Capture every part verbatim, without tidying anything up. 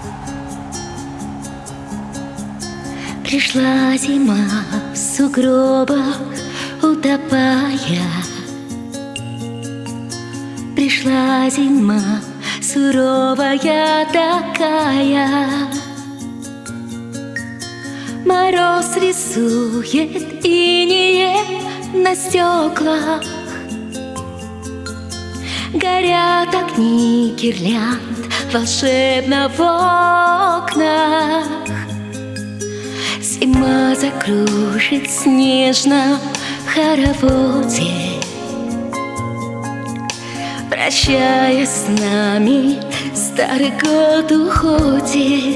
Пришла зима в сугробах, утопая. Пришла зима суровая такая. Мороз рисует инее на стеклах. Горят огни гирлянд волшебно в окнах. Зима закружит снежно в хороводе, прощаясь с нами, старый год уходит.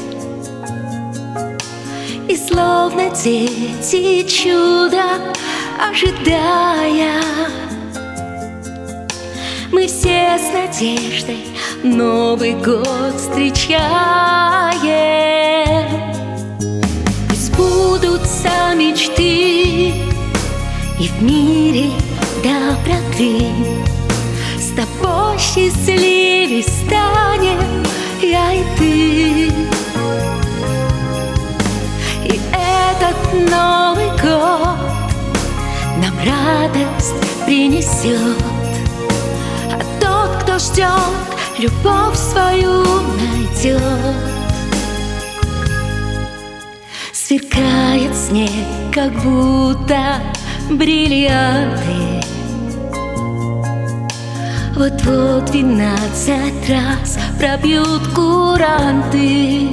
И словно дети чудо ожидая, мы все с надеждой Новый год встречаем. Пусть сбудутся мечты, и в мире доброты с тобой счастливее станем я и ты. И этот Новый год нам радость принесет, а тот, кто ждет, любовь свою найдет. Сверкает снег, как будто бриллианты. Вот-вот двенадцать раз пробьют куранты.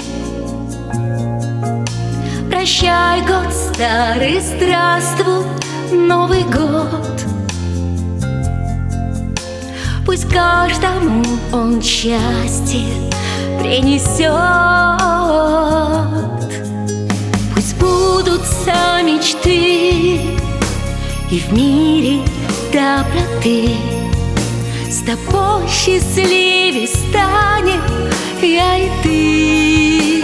Прощай, год старый, здравствуй, Новый год. Пусть каждому он счастье принесет. Пусть сбудутся мечты, и в мире доброты с тобой счастливее станем я и ты.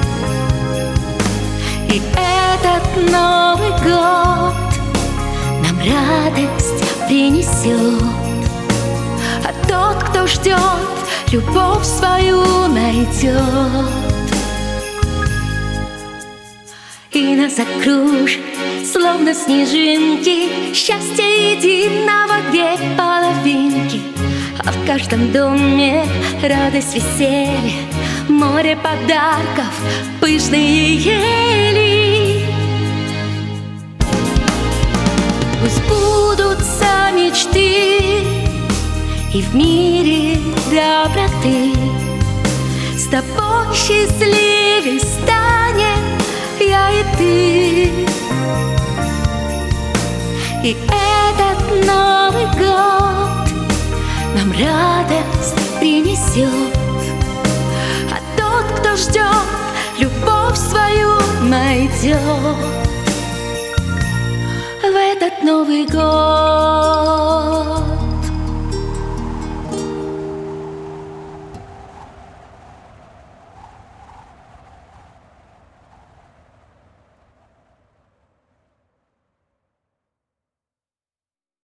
И этот Новый год нам радость принесет, а тот, кто ждет, любовь свою найдет. И нас окружит, словно снежинки, счастье единого две половинки. А в каждом доме радость, веселье, море подарков, пышные ели. Пусть сбудутся мечты, и в мире доброты с тобой счастливее станем я и ты. И этот Новый год нам радость принесет, а тот, кто ждет, любовь свою найдет. В этот Новый год